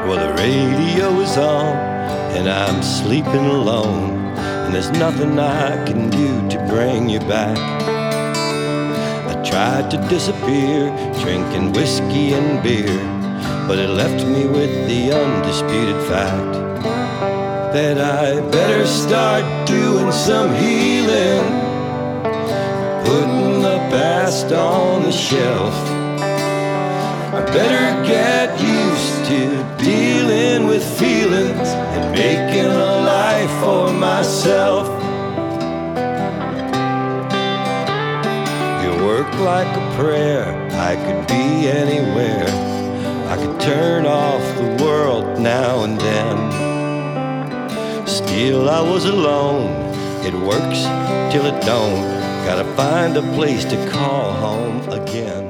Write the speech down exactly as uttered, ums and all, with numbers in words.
Well, the radio is on, and I'm sleeping alone, and there's nothing I can do to bring you back. I tried to disappear, drinking whiskey and beer, but it left me with the undisputed fact that I better start doing some healing, putting the past on the shelf. I better get used to dealing with feelings and making a life for myself. You work like a prayer, I could be anywhere. I could turn off the world now and then. Still I was alone, it works till it don't. Gotta find a place to call home again.